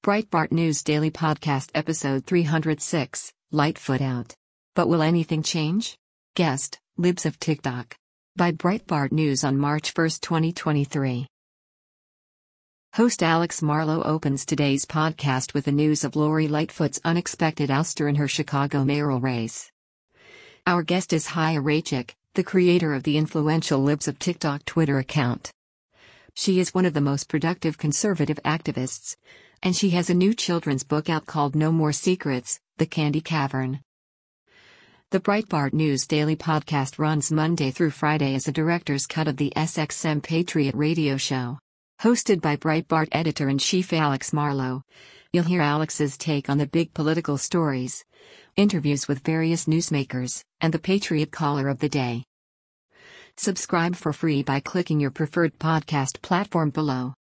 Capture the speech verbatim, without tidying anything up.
Breitbart News Daily Podcast Episode three hundred six, Lightfoot Out. But will anything change? Guest, Libs of TikTok. By Breitbart News on March first, twenty twenty-three. Host Alex Marlow opens today's podcast with the news of Lori Lightfoot's unexpected ouster in her Chicago mayoral race. Our guest is Chaya Raichik, the creator of the influential Libs of TikTok Twitter account. She is one of the most productive conservative activists, and she has a new children's book out called No More Secrets: The Candy Cavern. The Breitbart News Daily Podcast runs Monday through Friday as a director's cut of the S X M Patriot radio show. Hosted by Breitbart editor-in-chief Alex Marlow, you'll hear Alex's take on the big political stories, interviews with various newsmakers, and the Patriot Caller of the Day. Subscribe for free by clicking your preferred podcast platform below.